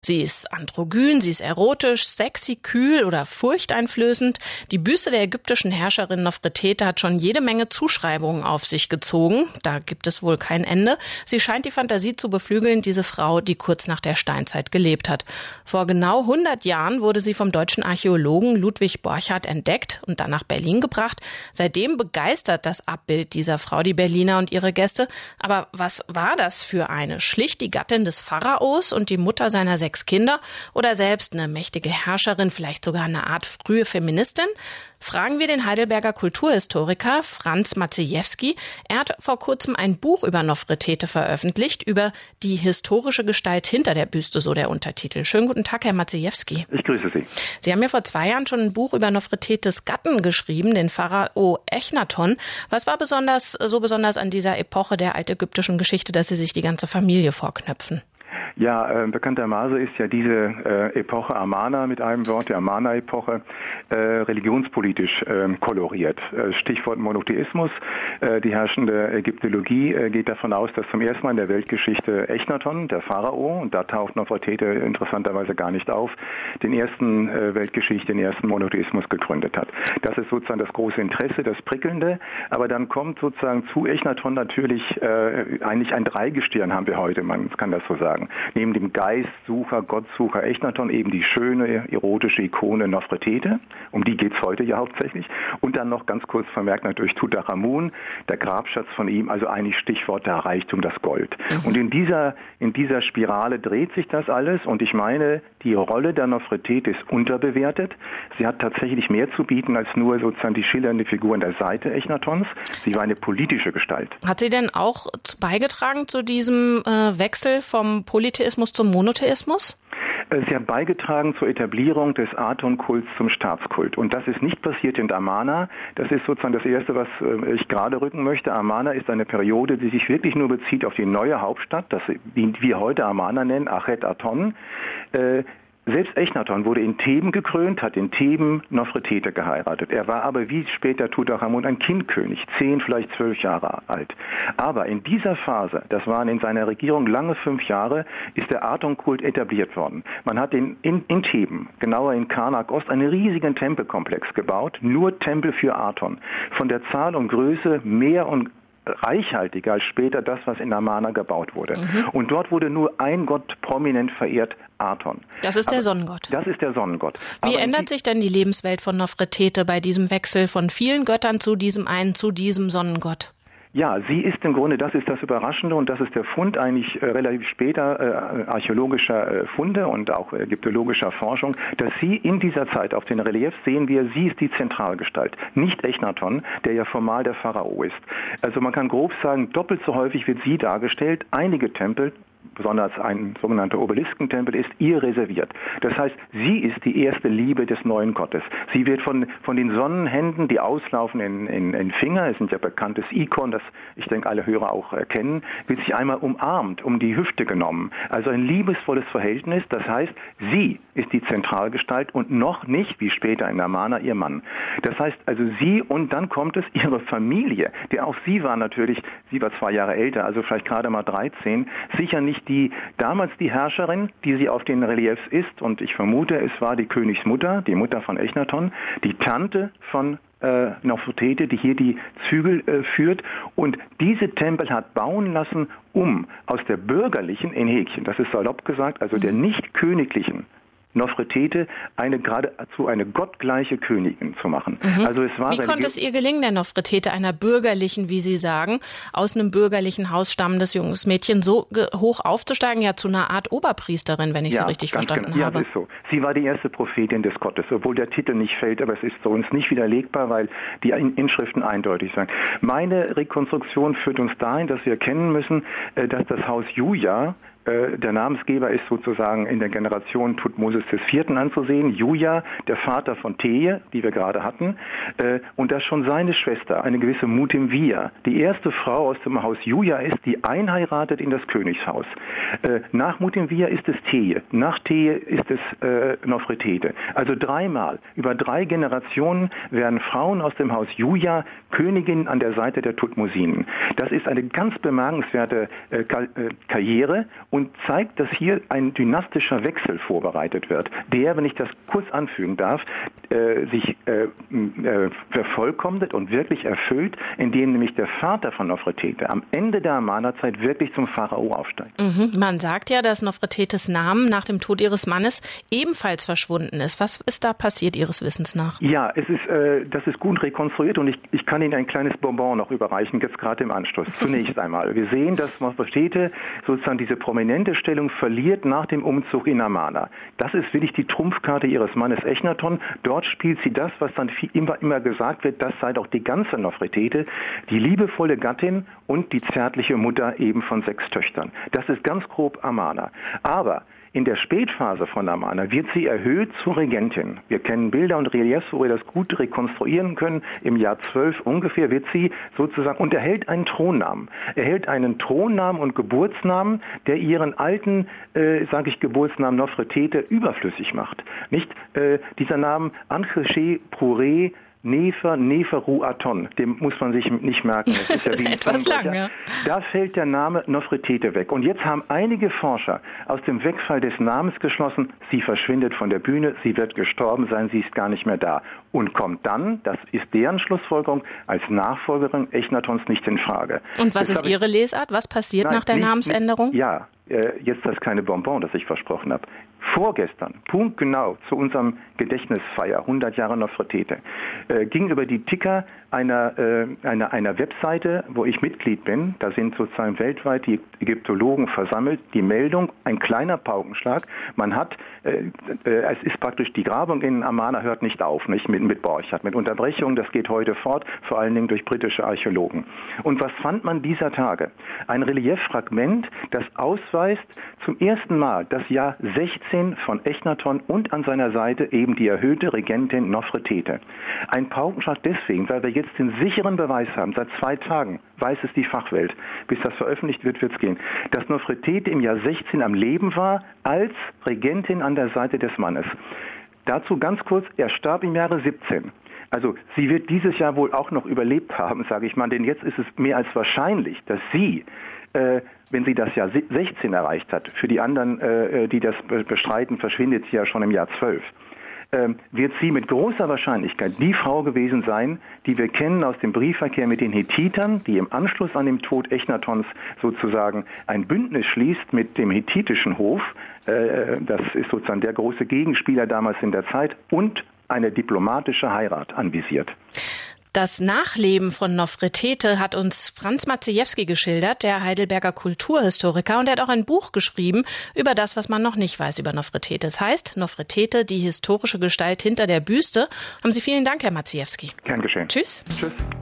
Sie ist androgyn, sie ist erotisch, sexy, kühl oder furchteinflößend. Die Büste der ägyptischen Herrscherin Nofretete hat schon jede Menge Zuschreibungen auf sich gezogen. Da gibt es wohl kein Ende. Sie scheint die Fantasie zu beflügeln, diese Frau, die kurz nach der Steinzeit gelebt hat. Vor genau 100 Jahren wurde sie vom deutschen Archäologen Ludwig Borchardt entdeckt und dann nach Berlin gebracht. Seitdem begeistert das Abbild dieser Frau die Berliner und ihre Gäste. Aber was war das für eine? Schlicht die Gattin des Pharaos und die Mutter seiner 6 Kinder oder selbst eine mächtige Herrscherin, vielleicht sogar eine Art frühe Feministin? Fragen wir den Heidelberger Kulturhistoriker Franz Maciejewski. Er hat vor kurzem ein Buch über Nofretete veröffentlicht, über die historische Gestalt hinter der Büste, so der Untertitel. Schönen guten Tag, Herr Maciejewski. Ich grüße Sie. Sie haben ja vor 2 Jahren schon ein Buch über Nofretetes Gatten geschrieben, den Pharao Echnaton. Was war so besonders an dieser Epoche der altägyptischen Geschichte, dass Sie sich die ganze Familie vorknöpfen? Ja, bekanntermaßen ist ja diese Epoche Amarna mit einem Wort, die Amarna-Epoche, religionspolitisch koloriert. Stichwort Monotheismus. Die herrschende Ägyptologie geht davon aus, dass zum ersten Mal in der Weltgeschichte Echnaton, der Pharao, und da taucht Nofretete interessanterweise gar nicht auf, den ersten Weltgeschichte, den ersten Monotheismus gegründet hat. Das ist sozusagen das große Interesse, das Prickelnde. Aber dann kommt sozusagen zu Echnaton natürlich eigentlich ein Dreigestirn haben wir heute, man kann das so sagen. Neben dem Geistsucher, Gottsucher Echnaton eben die schöne, erotische Ikone Nofretete, um die geht's heute ja hauptsächlich. Und dann noch ganz kurz vermerkt natürlich Tutanchamun, der Grabschatz von ihm, also eigentlich Stichwort der Reichtum, das Gold. Und in dieser Spirale dreht sich das alles und ich meine, die Rolle der Nofretete ist unterbewertet. Sie hat tatsächlich mehr zu bieten als nur sozusagen die schillernde Figur an der Seite Echnatons. Sie war eine politische Gestalt. Hat sie denn auch beigetragen zu diesem Wechsel vom Polytheismus zum Monotheismus? Sie hat beigetragen zur Etablierung des Atonkults zum Staatskult. Und das ist nicht passiert in Amarna. Das ist sozusagen das Erste, was ich gerade rücken möchte. Amarna ist eine Periode, die sich wirklich nur bezieht auf die neue Hauptstadt, die wir heute Amarna nennen, Achet Aton. Selbst Echnaton wurde in Theben gekrönt, hat in Theben Nofretete geheiratet. Er war aber wie später Tutanchamun ein Kindkönig, 10, vielleicht 12 Jahre alt. Aber in dieser Phase, das waren in seiner Regierung lange 5 Jahre, ist der Atonkult etabliert worden. Man hat in Theben, genauer in Karnak Ost, einen riesigen Tempelkomplex gebaut, nur Tempel für Aton. Von der Zahl und Größe mehr und reichhaltiger als später das, was in Amarna gebaut wurde. Und dort wurde nur ein Gott prominent verehrt, Aton. Das ist der Sonnengott. Das ist der Sonnengott. Wie ändert sich denn die Lebenswelt von Nofretete bei diesem Wechsel von vielen Göttern zu diesem Sonnengott? Ja, sie ist im Grunde, das ist das Überraschende und das ist der Fund eigentlich relativ später archäologischer Funde und auch ägyptologischer Forschung, dass sie in dieser Zeit auf den Reliefs sehen wir, sie ist die Zentralgestalt, nicht Echnaton, der ja formal der Pharao ist. Also man kann grob sagen, doppelt so häufig wird sie dargestellt, einige Tempel, besonders ein sogenannter Obeliskentempel, ist ihr reserviert. Das heißt, sie ist die erste Liebe des neuen Gottes. Sie wird von den Sonnenhänden, die auslaufen in Finger, es sind ja bekanntes Ikon, das ich denke alle Hörer auch erkennen, wird sich einmal umarmt, um die Hüfte genommen. Also ein liebesvolles Verhältnis, das heißt, sie ist die Zentralgestalt und noch nicht, wie später in Amarna, ihr Mann. Das heißt also sie und dann kommt es ihre Familie, die auch sie war 2 Jahre älter, also vielleicht gerade mal 13, sicher nicht damals die Herrscherin, die sie auf den Reliefs ist, und ich vermute, es war die Königsmutter, die Mutter von Echnaton, die Tante von Nofretete, die hier die Zügel führt, und diese Tempel hat bauen lassen, um aus der bürgerlichen, in Häkchen, das ist salopp gesagt, also der nicht königlichen Nofretete geradezu eine gottgleiche Königin zu machen. Also es war Wie konnte es ihr gelingen, der Nofretete, einer bürgerlichen, wie Sie sagen, aus einem bürgerlichen Haus stammendes junges Mädchen so hoch aufzusteigen, ja zu einer Art Oberpriesterin, wenn ich so richtig verstanden habe? Ja, das ist so. Sie war die erste Prophetin des Gottes, obwohl der Titel nicht fällt, aber es ist für uns nicht widerlegbar, weil die Inschriften eindeutig sagen. Meine Rekonstruktion führt uns dahin, dass wir erkennen müssen, dass das Haus Juja, der Namensgeber ist sozusagen in der Generation Thutmosis IV. Anzusehen, Juja, der Vater von Teje, die wir gerade hatten, und dass schon seine Schwester, eine gewisse Mutimvia, die erste Frau aus dem Haus Juja ist, die einheiratet in das Königshaus. Nach Mutimvia ist es Teje, nach Teje ist es Nofretete. Also 3-mal, über 3 Generationen werden Frauen aus dem Haus Juja Königin an der Seite der Thutmosinen. Das ist eine ganz bemerkenswerte Karriere. Und und zeigt, dass hier ein dynastischer Wechsel vorbereitet wird, der, wenn ich das kurz anfügen darf, sich vervollkommnet und wirklich erfüllt, indem nämlich der Vater von Nofretete am Ende der Amana-Zeit wirklich zum Pharao aufsteigt. Man sagt ja, dass Nofretetes Name nach dem Tod ihres Mannes ebenfalls verschwunden ist. Was ist da passiert Ihres Wissens nach? Ja, das ist gut rekonstruiert und ich kann Ihnen ein kleines Bonbon noch überreichen, jetzt gerade im Anschluss. Zunächst einmal. Wir sehen, dass Nofretete sozusagen diese prominente Stellung verliert nach dem Umzug in Amana. Das ist wirklich die Trumpfkarte ihres Mannes Echnaton. Dort spielt sie das, was dann immer gesagt wird, das sei doch die ganze Nofretete, die liebevolle Gattin und die zärtliche Mutter eben von 6 Töchtern. Das ist ganz grob Amana. Aber in der Spätphase von Amana wird sie erhöht zur Regentin. Wir kennen Bilder und Reliefs, wo wir das gut rekonstruieren können. Im Jahr 12 ungefähr wird sie sozusagen und erhält einen Thronnamen. Erhält einen Thronnamen und Geburtsnamen, der ihren alten, Geburtsnamen Nofretete überflüssig macht. Nicht dieser Name Ancheche Prure Neferu Aton, dem muss man sich nicht merken. Das ist ja etwas lang, ja. Da fällt der Name Nofretete weg. Und jetzt haben einige Forscher aus dem Wegfall des Namens geschlossen, sie verschwindet von der Bühne, sie wird gestorben sein, sie ist gar nicht mehr da. Und kommt dann, das ist deren Schlussfolgerung, als Nachfolgerin Echnatons nicht in Frage. Und was ist Ihre Lesart? Was passiert nach der Namensänderung? Jetzt das kleine Bonbon, das ich versprochen habe. Vorgestern, punktgenau zu unserem Gedächtnisfeier, 100 Jahre Nofretete, ging über die Ticker einer Webseite, wo ich Mitglied bin, da sind sozusagen weltweit die Ägyptologen versammelt, die Meldung, ein kleiner Paukenschlag, man hat, es ist praktisch, die Grabung in Amana hört nicht auf, nicht mit Borchardt, mit Unterbrechung, das geht heute fort, vor allen Dingen durch britische Archäologen. Und was fand man dieser Tage? Ein Relieffragment, das ausweist zum ersten Mal das Jahr 16 von Echnaton und an seiner Seite eben die erhöhte Regentin Nofretete. Ein Paukenschlag deswegen, weil wir jetzt den sicheren Beweis haben, seit 2 Tagen weiß es die Fachwelt, bis das veröffentlicht wird, wird es gehen, dass Nofretete im Jahr 16 am Leben war als Regentin an der Seite des Mannes. Dazu ganz kurz, er starb im Jahre 17. Also sie wird dieses Jahr wohl auch noch überlebt haben, sage ich mal, denn jetzt ist es mehr als wahrscheinlich, dass sie, wenn sie das Jahr 16 erreicht hat, für die anderen, die das bestreiten, verschwindet sie ja schon im Jahr 12, wird sie mit großer Wahrscheinlichkeit die Frau gewesen sein, die wir kennen aus dem Briefverkehr mit den Hethitern, die im Anschluss an den Tod Echnatons sozusagen ein Bündnis schließt mit dem hethitischen Hof, das ist sozusagen der große Gegenspieler damals in der Zeit, und eine diplomatische Heirat anvisiert. Das Nachleben von Nofretete hat uns Franz Maciejewski geschildert, der Heidelberger Kulturhistoriker, und er hat auch ein Buch geschrieben über das, was man noch nicht weiß über Nofretete. Es heißt Nofretete, die historische Gestalt hinter der Büste. Haben Sie vielen Dank, Herr Maciejewski. Gern geschehen. Tschüss. Tschüss.